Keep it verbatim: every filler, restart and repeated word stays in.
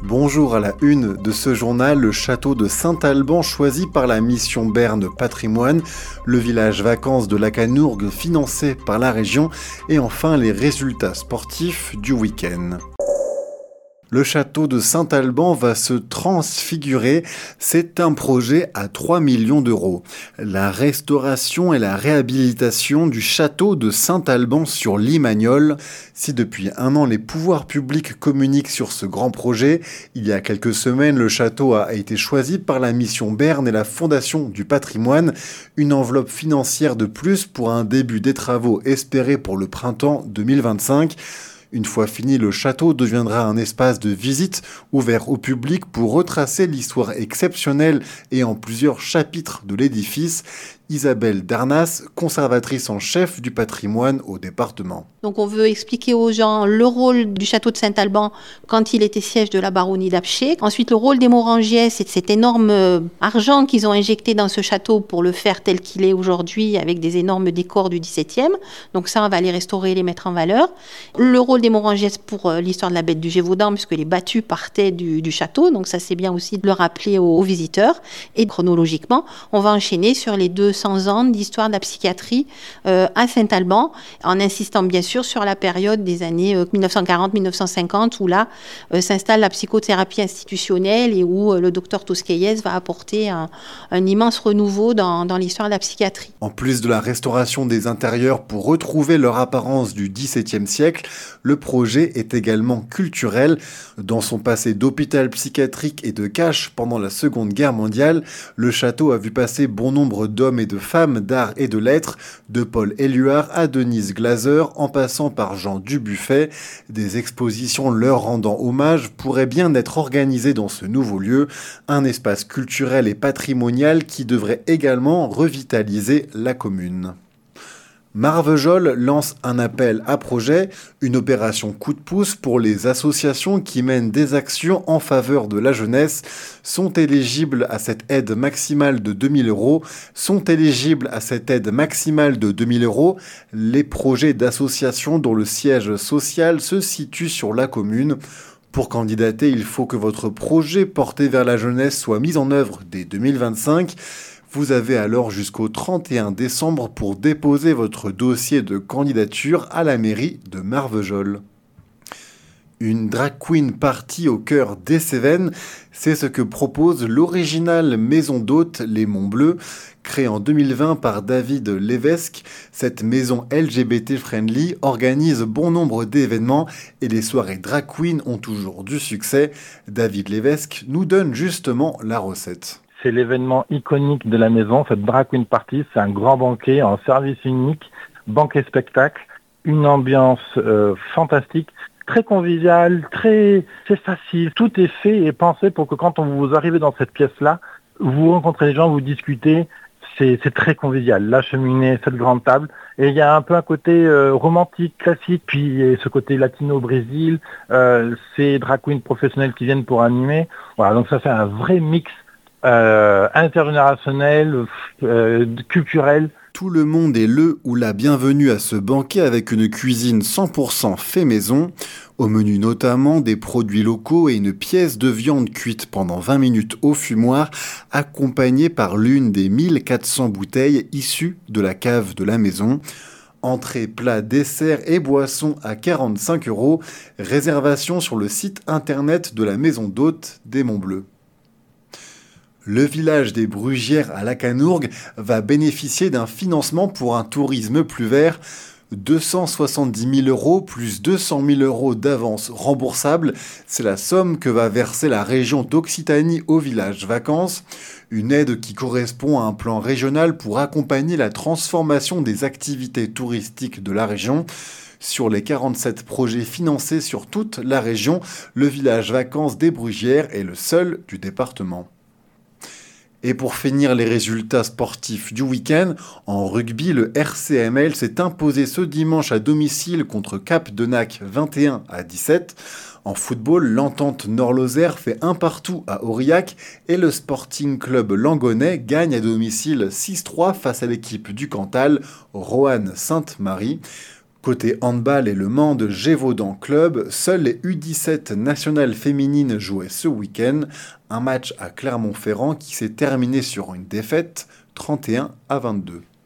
Bonjour, à la une de ce journal, le château de Saint-Alban choisi par la mission Berne Patrimoine, le village vacances de Lacanourgue financé par la région et enfin les résultats sportifs du week-end. Le château de Saint-Alban va se transfigurer. C'est un projet à trois millions d'euros. La restauration et la réhabilitation du château de Saint-Alban sur Limagnole. Si depuis un an les pouvoirs publics communiquent sur ce grand projet, il y a quelques semaines, le château a été choisi par la mission Berne et la Fondation du patrimoine. Une enveloppe financière de plus pour un début des travaux espérés pour le printemps deux mille vingt-cinq. Une fois fini, le château deviendra un espace de visite ouvert au public pour retracer l'histoire exceptionnelle et en plusieurs chapitres de l'édifice. Isabelle Darnas, conservatrice en chef du patrimoine au département. Donc on veut expliquer aux gens le rôle du château de Saint-Alban quand il était siège de la baronnie d'Apcher. Ensuite, le rôle des Morangiais, c'est cet énorme argent qu'ils ont injecté dans ce château pour le faire tel qu'il est aujourd'hui avec des énormes décors du dix-septième. Donc ça, on va les restaurer et les mettre en valeur. Le rôle des Morangiais pour l'histoire de la bête du Gévaudan, puisque les battues partaient du, du château. Donc ça, c'est bien aussi de le rappeler aux, aux visiteurs. Et chronologiquement, on va enchaîner sur les deux cents ans d'histoire de la psychiatrie euh, à Saint-Alban, en insistant bien sûr sur la période des années euh, mille neuf cent quarante mille neuf cent cinquante, où là euh, s'installe la psychothérapie institutionnelle et où euh, le docteur Tosquelles va apporter un, un immense renouveau dans, dans l'histoire de la psychiatrie. En plus de la restauration des intérieurs pour retrouver leur apparence du dix-septième siècle, le projet est également culturel. Dans son passé d'hôpital psychiatrique et de cache pendant la Seconde Guerre mondiale, le château a vu passer bon nombre d'hommes et de femmes d'art et de lettres, de Paul Éluard à Denise Glaser, en passant par Jean Dubuffet. Des expositions leur rendant hommage pourraient bien être organisées dans ce nouveau lieu, un espace culturel et patrimonial qui devrait également revitaliser la commune. Marvejols lance un appel à projet, une opération coup de pouce pour les associations qui mènent des actions en faveur de la jeunesse. Sont éligibles à cette aide maximale de deux mille euros. Sont éligibles à cette aide maximale de deux mille euros les projets d'associations dont le siège social se situe sur la commune. Pour candidater, il faut que votre projet porté vers la jeunesse soit mis en œuvre dès deux mille vingt-cinq. Vous avez alors jusqu'au trente et un décembre pour déposer votre dossier de candidature à la mairie de Marvejols. Une drag queen party au cœur des Cévennes, c'est ce que propose l'originale maison d'hôtes Les Monts Bleus. Créée en deux mille vingt par David Lévesque, cette maison L G B T friendly organise bon nombre d'événements et les soirées drag queen ont toujours du succès. David Lévesque nous donne justement la recette. C'est l'événement iconique de la maison, cette Drag Queen Party. C'est un grand banquet en service unique, banquet spectacle, une ambiance euh, fantastique, très conviviale, très c'est facile. Tout est fait et pensé pour que quand on vous arrivez dans cette pièce-là, vous rencontrez les gens, vous discutez. C'est, c'est très convivial. La cheminée, cette grande table. Et il y a un peu un côté euh, romantique, classique, puis ce côté latino au Brésil, euh, ces drag queens professionnels qui viennent pour animer. Voilà, donc ça fait un vrai mix Euh, intergénérationnel, euh, culturel. Tout le monde est le ou la bienvenue à ce banquet avec une cuisine cent pour cent fait maison. Au menu notamment des produits locaux et une pièce de viande cuite pendant vingt minutes au fumoir, accompagnée par l'une des mille quatre cents bouteilles issues de la cave de la maison. Entrée, plat, dessert et boissons à quarante-cinq euros. Réservation sur le site internet de la maison d'hôtes des Monts Bleus. Le village des Brugières à Lacanourgue va bénéficier d'un financement pour un tourisme plus vert. deux cent soixante-dix mille euros plus deux cent mille euros d'avance remboursable. C'est la somme que va verser la région d'Occitanie au village vacances. Une aide qui correspond à un plan régional pour accompagner la transformation des activités touristiques de la région. Sur les quarante-sept projets financés sur toute la région, le village vacances des Brugières est le seul du département. Et pour finir les résultats sportifs du week-end, en rugby, le R C M L s'est imposé ce dimanche à domicile contre Cap-Denac vingt et un à dix-sept. En football, l'Entente Nord-Lozère fait un partout à Aurillac et le Sporting Club Langonais gagne à domicile six trois face à l'équipe du Cantal, Roanne Sainte-Marie. Côté handball et le Mans de Gévaudan Club, seules les U dix-sept nationales féminines jouaient ce week-end. Un match à Clermont-Ferrand qui s'est terminé sur une défaite trente et un à vingt-deux.